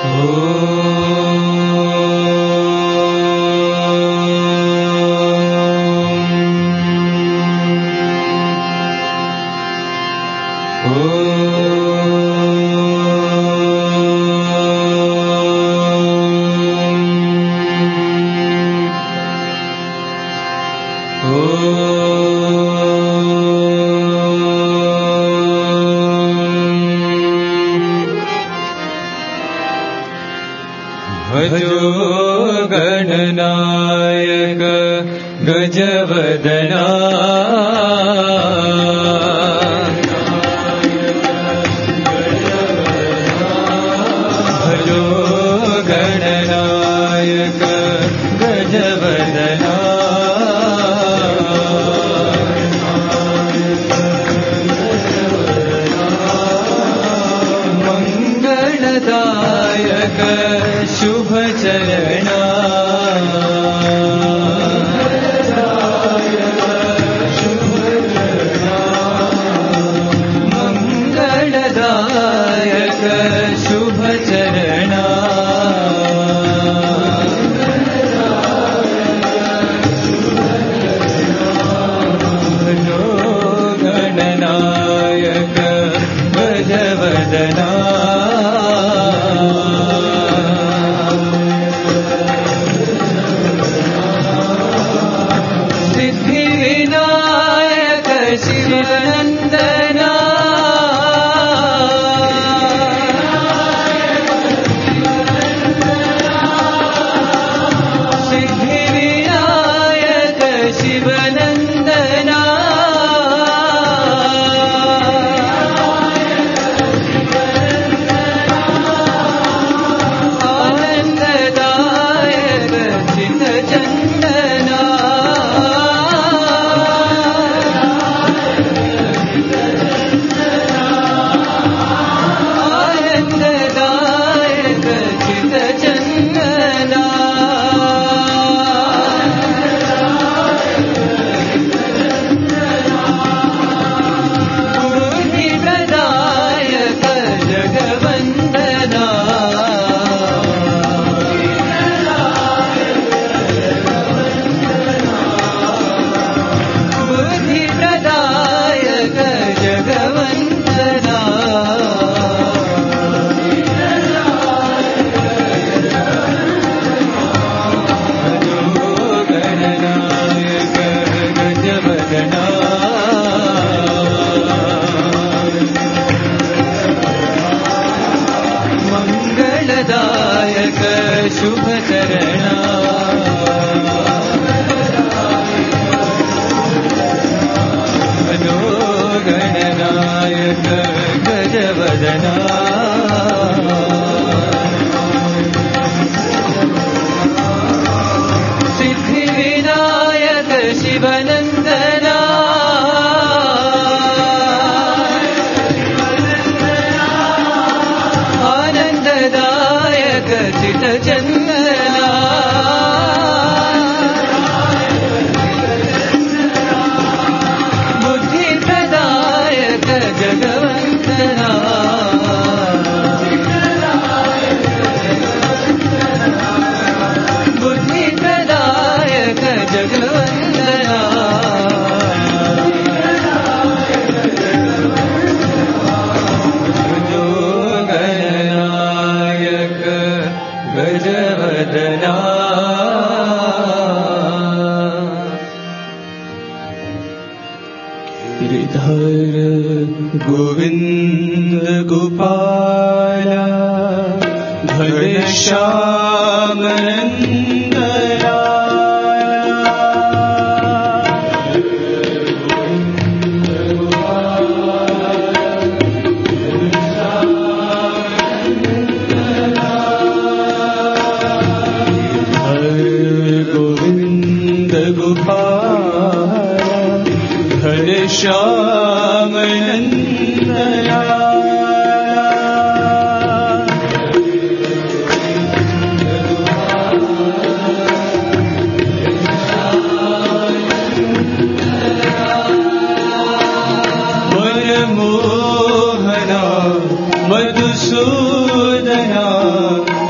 मधुसूदना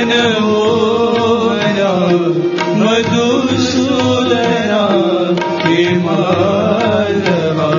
मनमोहना मधुसूदना हे माधवा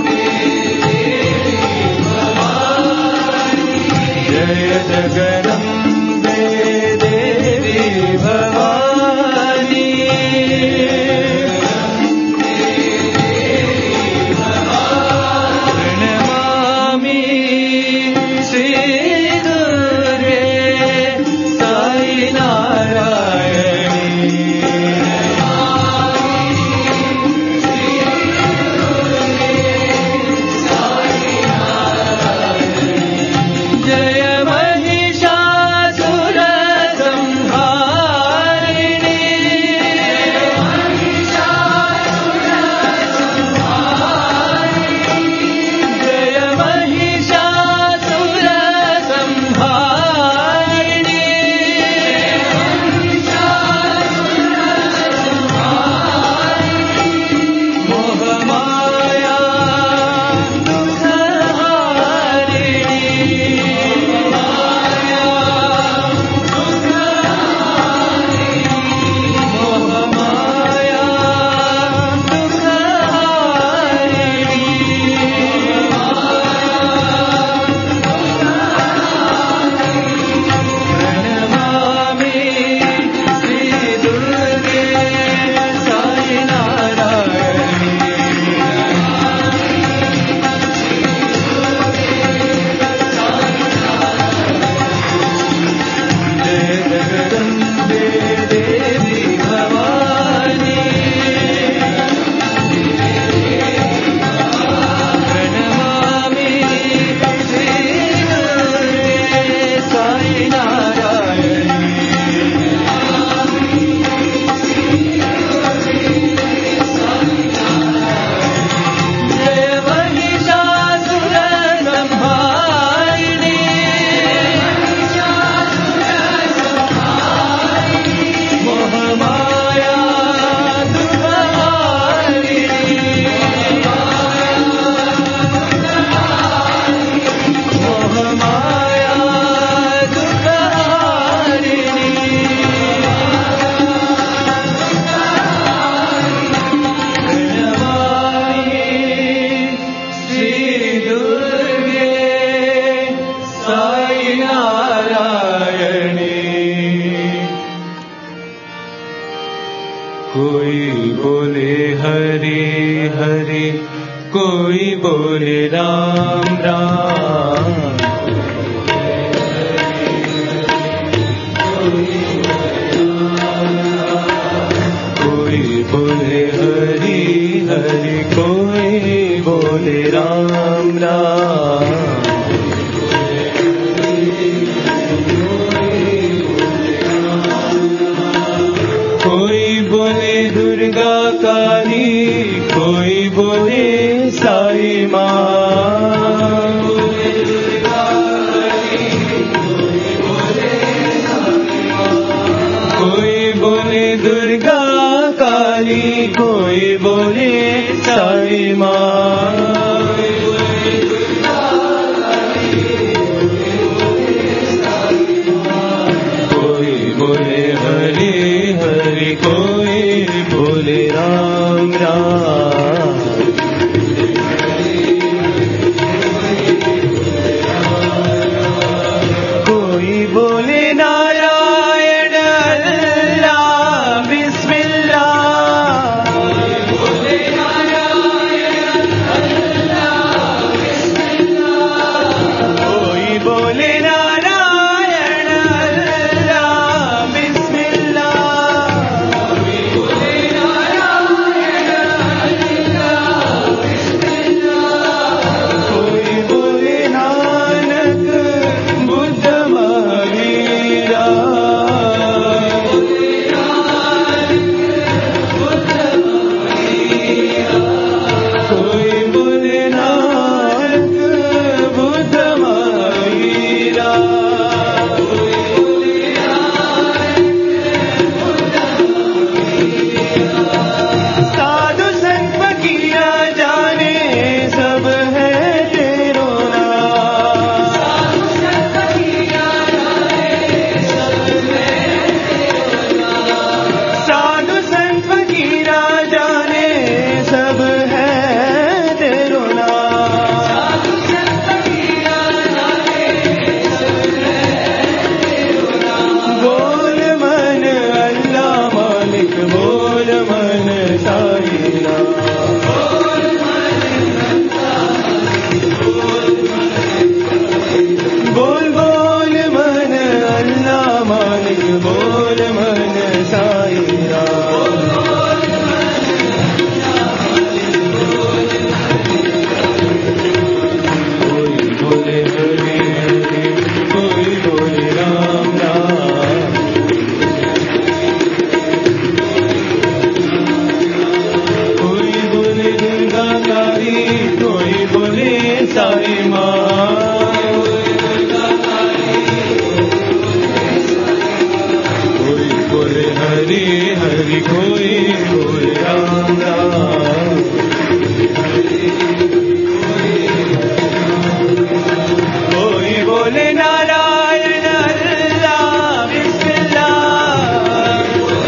जगदम्बे देवी भवानी प्रणमामि श्री दुर्गे साई नारायणी जय महिषासुर संहारिणी जय महिषासुर संहारिणी मोहमाया कोई बोले हरि हरि कोई बोले राम राम कोई बोले हरि हरि कोई बोले राम राम कोई बोले दुर्गा काली कोई बोले साई माँ कोई बोले दुर्गा काली कोई बोले साई माँ कोई बोले हरि हरि कोई बोले राम राम कोई बोले नारायण अल्लाह बिस्मिल्लाह कोई बोले नारायण अल्लाह बिस्मिल्लाह मालिक बोल मन साई राम। कोई बोले हरे हरे, कोई बोले राम राम। कोई बोले दुर्गाकारी, कोई बोले साई माँ। कोई बोले हरि हरि, कोई बोले राम राम। कोई बोले नारायण अल्लाह बिस्मिल्लाह।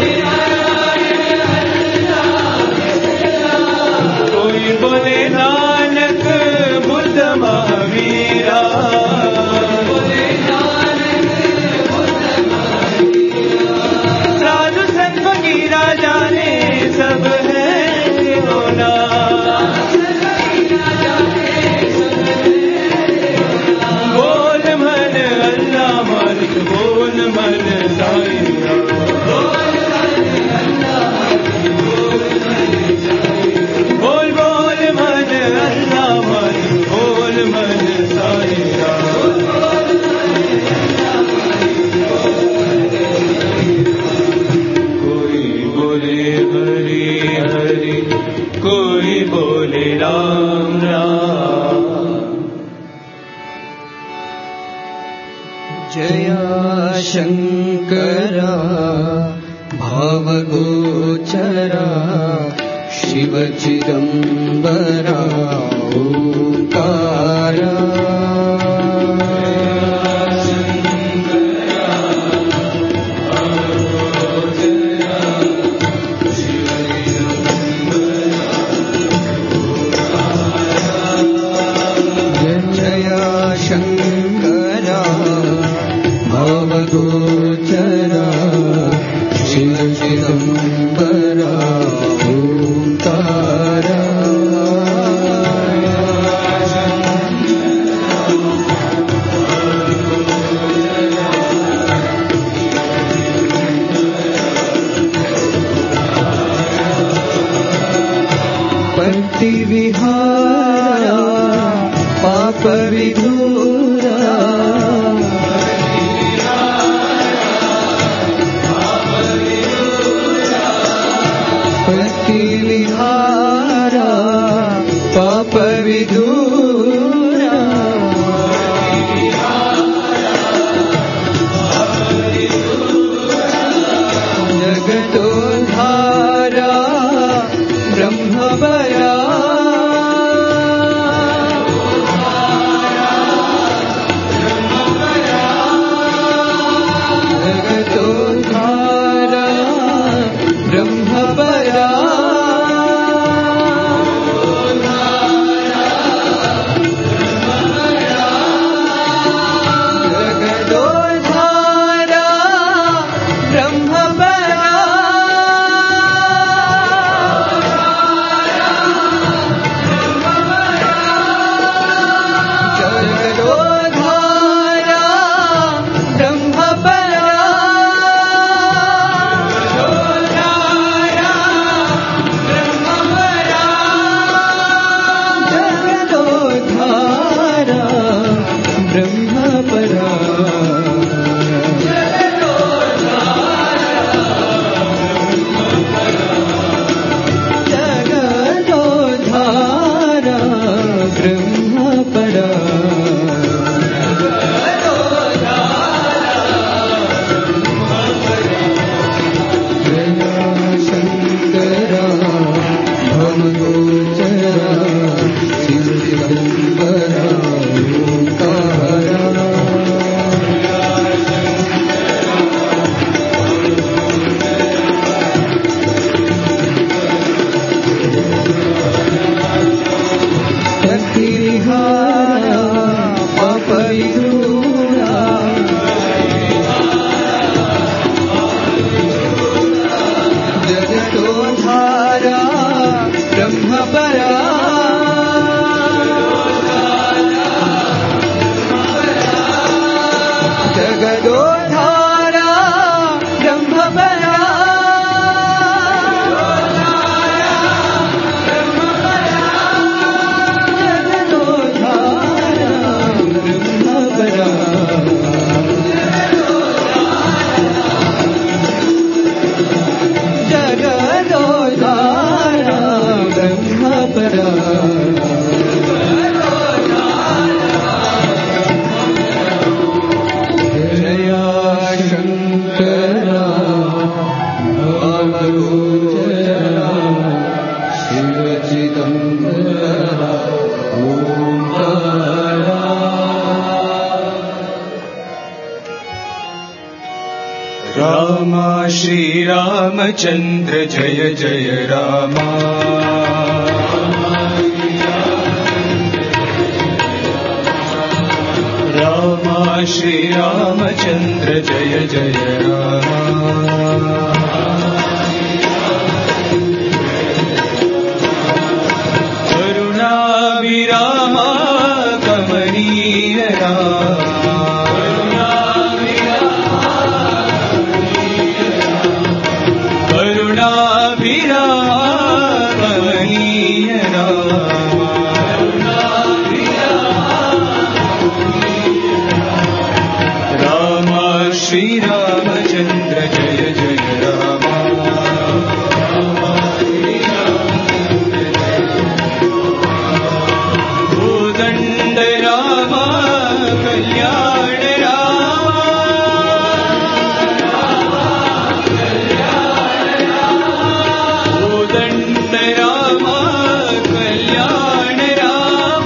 कोई बोले नानक बुद्ध महावीरा। साधु संत फकीरा जाने सब है होना। बोल मन अल्लाह मालिक बोल मन साई राम। बोल बोल मन अल्लाह मालिक बोल मन साई राम। कोई बोले हरि हरि, कोई बोले राम राम। जया शंकरा भावगोचरा शिव चिदंबरा ओंकारा। जया शंकरा भावगोचरा शिव चिदंबरा ओंकारा। पति विहारा पाप विधूरा। पति विहारा पाप विधूरा। जगतोद्धारा ब्रह्मवरा। राम श्री रामचंद्र जय जय राम राम श्री रामचंद्र जय जय राम करुणाभिराम कमनीय राम श्री रामचंद्र जय जय राम भूदंड राम कल्याण राम भूदंड राम कल्याण राम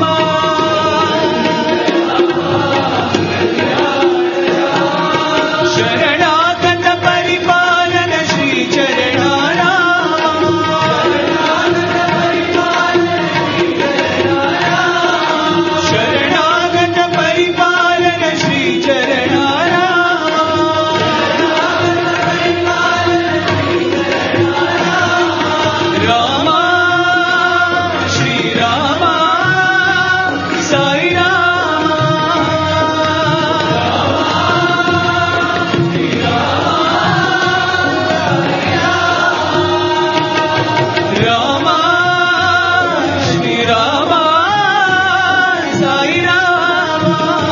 शरणागत परिपालन श्री चरणा शरणागत परिपालन श्री चरणा राम श्री राम साई राम राम श्री राम साई राम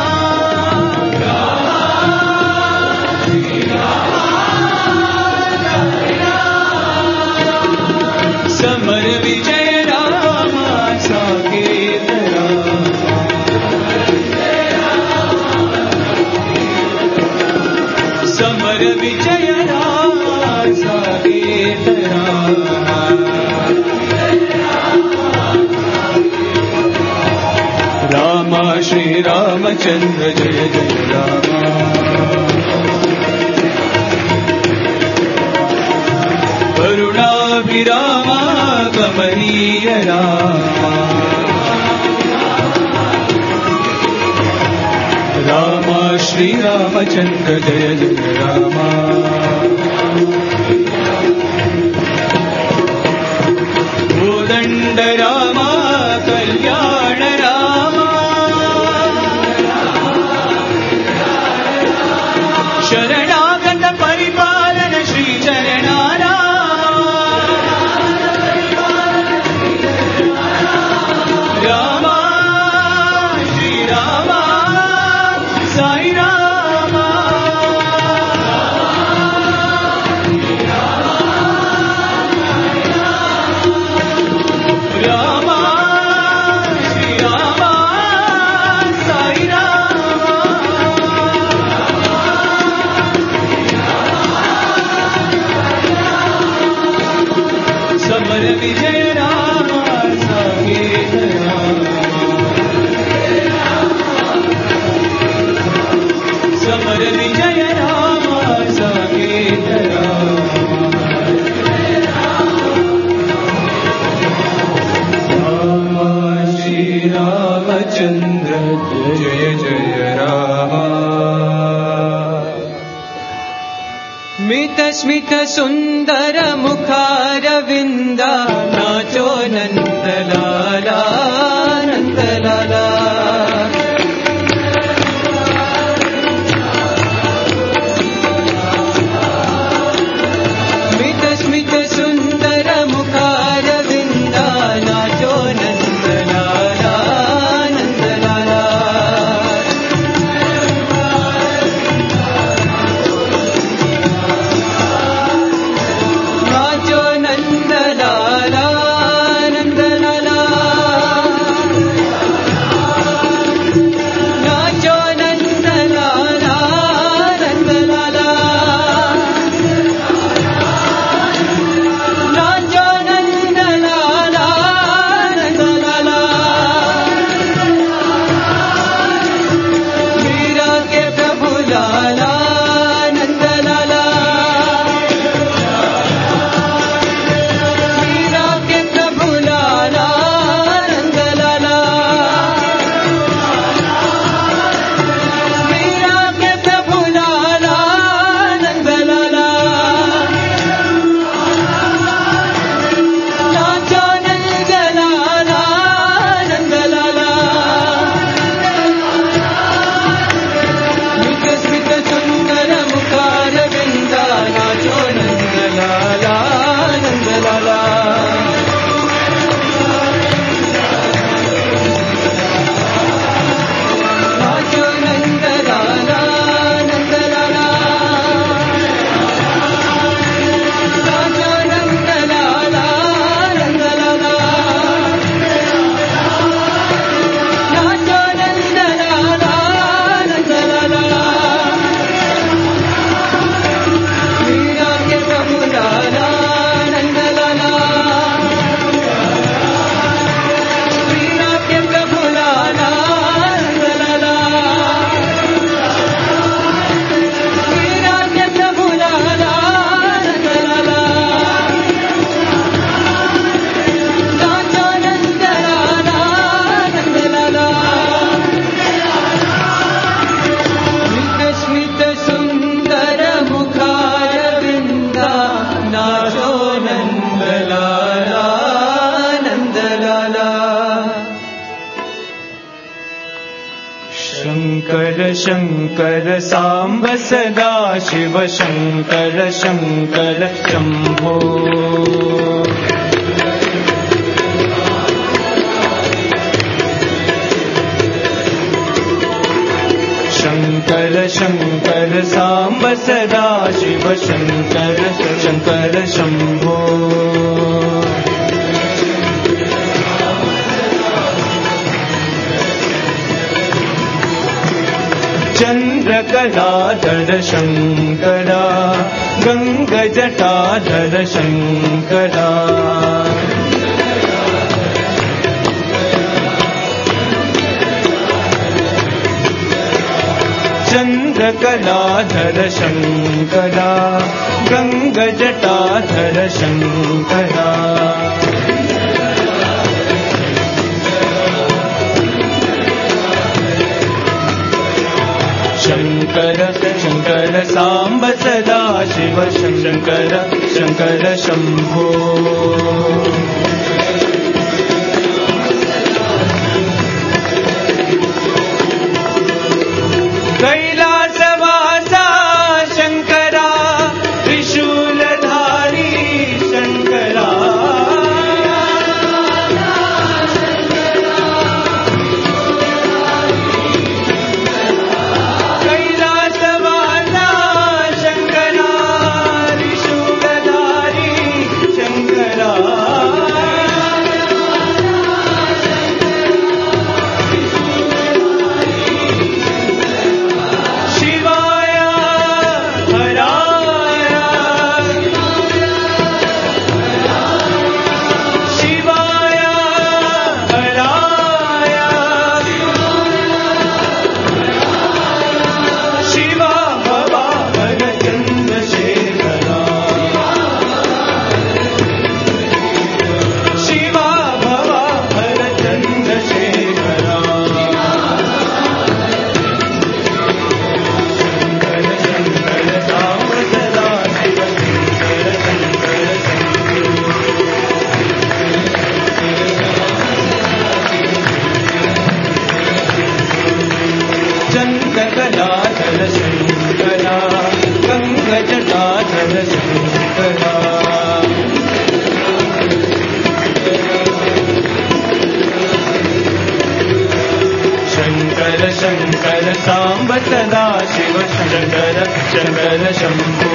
समर विजय राम साकेत राम समर विजय राम साकेत राम राम श्री रामचंद्र जय जय राम करुणाभिराम कमनीय राम राम श्री रामचंद्र जय जय राम भूदंड राम कल्याण राम शरणागत परिपालन श्री चरणा राम श्री राम साई राम राम श्री राम साई राम समर विजय राम साकेत राम समर विजय राम साकेत राम राम श्री रामचंद्र जय जय राम मित स्मित सुंदर मुखारविंद नाचो नंदलाला नंदलाला मित स्मित सुंदर मुखारविंद नाचो नंदलाला नंदलाला नाचो नंदलाला नंदलाला शङ्कर साम्ब सदा शिव शङ्कर शङ्कर शम्भो शङ्कर शङ्कर साम्ब सदा शिव शङ्कर शङ्कर शम्भो चन्द्रकलाधर शङ्करा गङ्गजटाधर शङ्करा चन्द्रकलाधर शङ्करा गङ्गजटाधर शङ्करा शङ्कर शङ्कर साम्ब सदा शिव शङ्कर शङ्कर शम्भो कैलासवासा शङ्करा त्रिशूलधारी शङ्करा चन्द्रकलाधर शङ्करा गङ्गजटाधर शङ्करा शङ्कर शङ्कर साम्ब सदा शिव शङ्कर शङ्कर शम्भो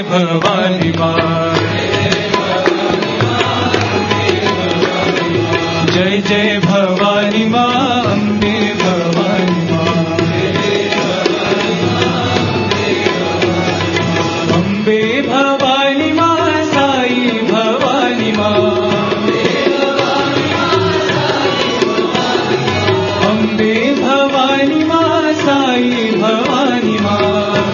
भवानी माँ, जय जय भवानी माँ, अम्बे भवानी माँ, अम्बे भवानी माँ, साई भवानी माँ, अम्बे भवानी माँ, साई भवानी माँ,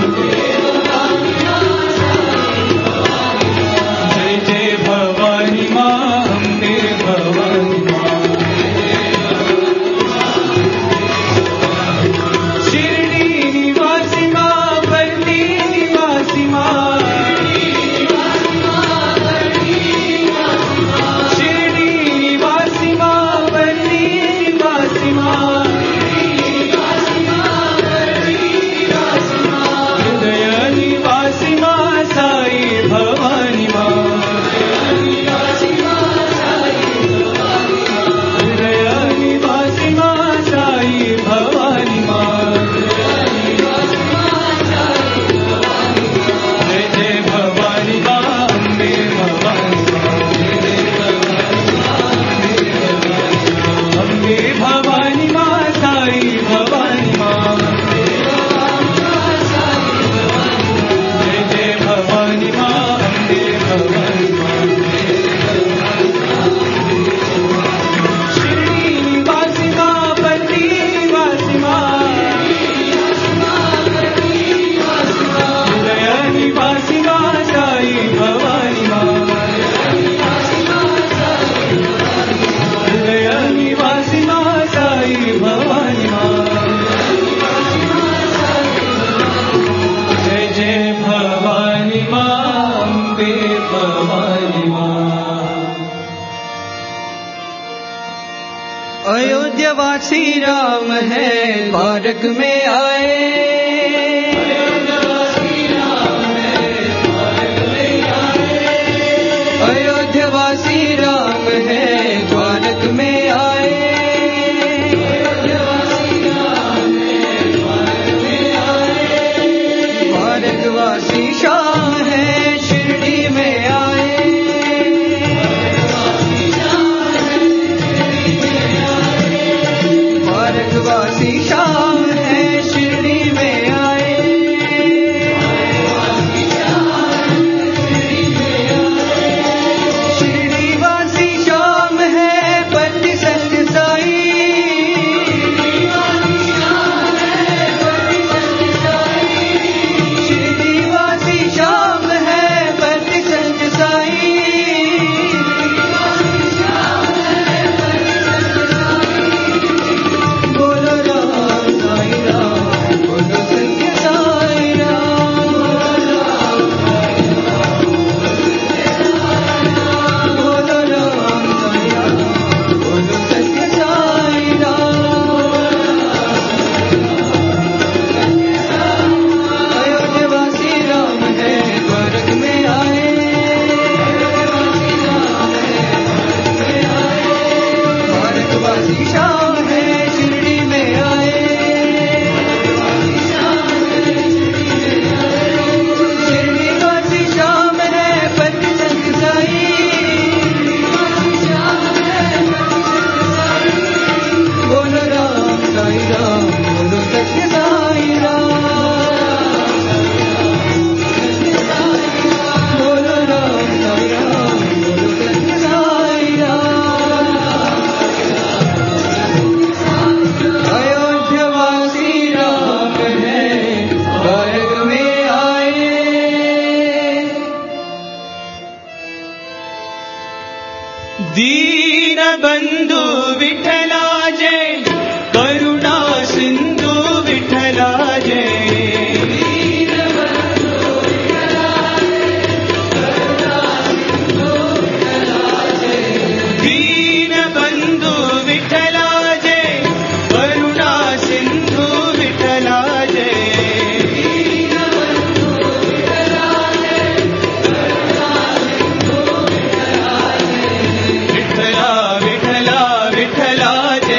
जय जय भवानी माँ, अम्बे भवानी माँ, शिरडी निवासी माँ, बरनी निवासी माँ, शिरडी निवासी माँ, बरनी निवासी माँ, हृदय निवासी माँ, साई भवानी माँ, हृदय निवासी माँ, साई भवानी माँ, जय जय भवानी माँ, अम्बे भवानी माँ, अम्बे भवानी माँ, साई भवानी माँ, जय जय भवानी माँ, अम्बे भवानी माँ, शिरडी निवासी माँ, बद्री निवासी माँ, हृदय निवासी माँ, साई भवानी माँ, हृदय निवासी माँ, साई भवानी माँ, जय जय भवानी माँ, अम्बे भवानी माँ। अयोध्यावासी राम है द्वारक में आए, अयोध्यावासी राम है द्वारक में आए, द्वारकवासी शाम है शिरडी में आए, द्वारकवासी शाम है शिरडी में आए, शिरडीवासी शाम है पति संग साई, शिरडीवासी शाम है पति संग साई, बोलो राम साई राम, बोलो सत्य साई राम, बोलो राम साई राम, बोलो सत्य साई राम, अयोध्यावासी राम है द्वारक में आए, द्वारकवासी शाम है शिरडी में आए, शिरडीवासी शाम है पति संग साई, बोलो राम साई राम, बोलो सत्य साई राम, बोलो राम साई राम, बोलो सत्य साई राम, अयोध्यावासी राम है द्वारक में आए, दीन बंधु विठला जय, करुणा सिंधु विठला जय, दीन बंधु विठला जय, करुणा सिंधु विठला जय, विठला विठला विठला जय,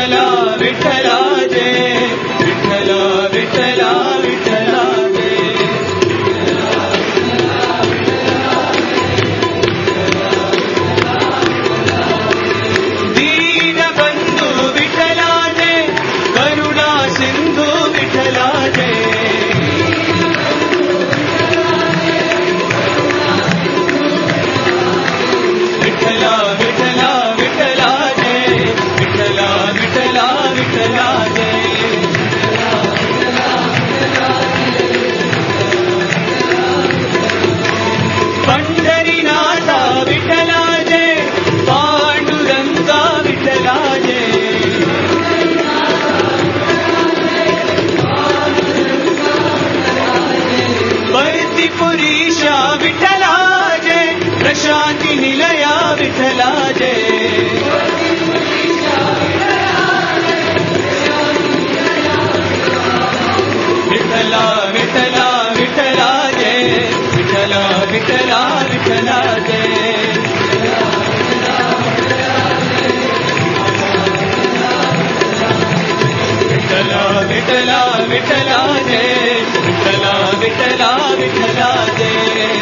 विठ्ठला विठ्ठला जय विठ्ठला विठ्ठला विठ्ठला जय दीनबंधु विठ्ठला जय करुणा सिंधु विठ्ठला जय विठ्ठला विठ्ठला विठ्ठला जय विठ्ठला विठ्ठला विठ्ठला जय पंढरीनाथा विठ्ठला जय पांडुरंगा विठ्ठला जय परतीपुरीशा विठ्ठला जय प्रशांती निलया विठ्ठला जय विठ्ठला विठ्ठला विठ्ठला जय विठ्ठला विठ्ठला विठ्ठला जय विठ्ठला विठ्ठला विठ्ठला जय विठ्ठला विठ्ठला विठ्ठला जय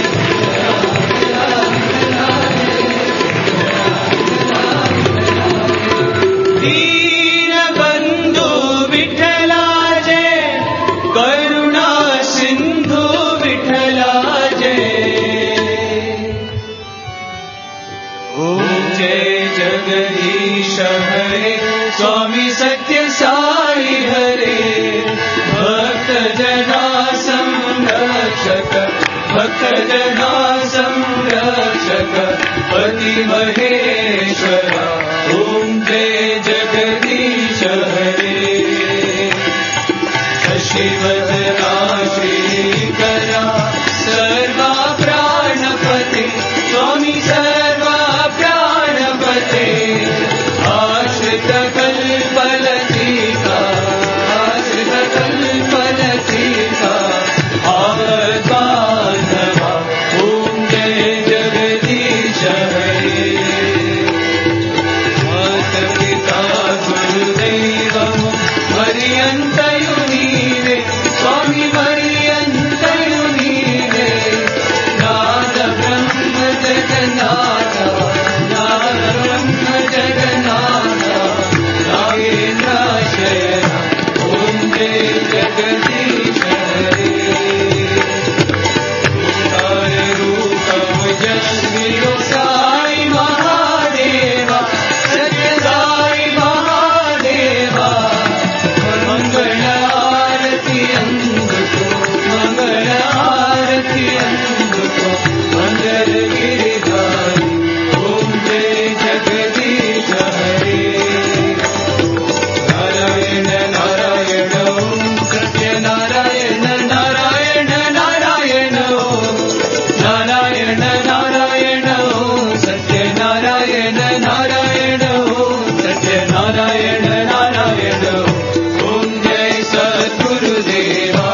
दीनबंधु विठ्ठला जय करुणा सिंधु विठ्ठला जय ओम जय जगदीश हरे स्वामी सत्य साई हरे भक्त जना संरक्षक भक्त जना संरक्षक पति महेश्वरा ओम जय जगदीश हरे शशिवदना श्रीकरा सर्वा प्राणपते स्वामी सर्वा प्राणपते आश्रित कल्पलतिका आश्रित कल्पलतिका आवद्बान्धवा ओम जय जगदीश हरे माता गुरुदैवम् मर्यन्तयु नीवे स्वामी मर्यन्तयु नीवे नाद ब्रह्म जगन्नाथ नाद ब्रह्म जगन्नाथ नागेन्द्र शयन ओम जय जगदीश हरे ओंकार रूप मुजस्वी साई महादेवा सत्य साई महादेवा मंगल आरती अंगको मंगल आरती अंगको मंगल गिरिधारी ओम जय जगदीश हरे नारायण नारायण ओम सत्य नारायण नारायण नारायण ओम नारायण नारायण ओम सत्य नारायण नारायण ओम सत्य नारायण नारायण ओम जय सद्गुरुदेवा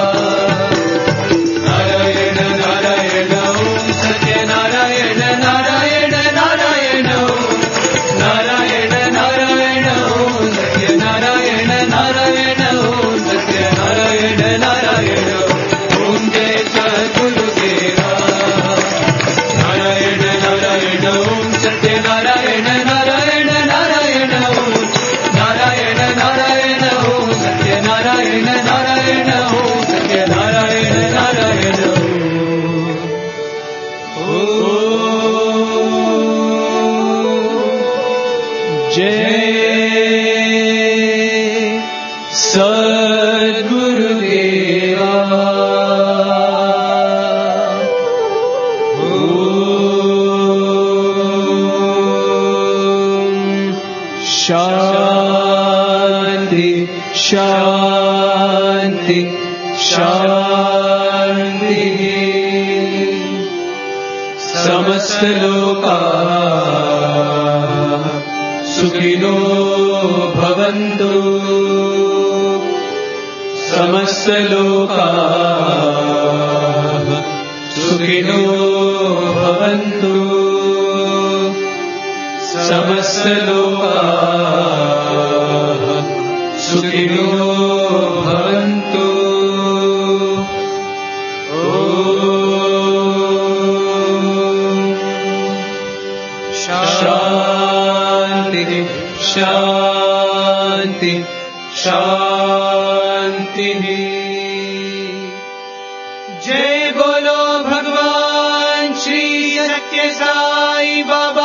नारायण नारायण ओम सत्य नारायण नारायण नारायण ओम नारायण नारायण ओम सत्य नारायण नारायण ओम सत्य नारायण नारायण ओम जय सद्गुरुदेवा नारायण नारायण ओम सत्य नारायण नारायण नारायण ओम नारायण नारायण ओम सत्य नारायण नारायण ओम सत्य नारायण नारायण जय सद्गुरुदेवा शांति शांति शांति समस्त लोकाः सुखिनो भवन्तु समस्त लोकाः सुखिनो भवन्तु समस्त लोकाः शान्ति शान्तिः। जय बोलो भगवान श्री सत्य साई बाबा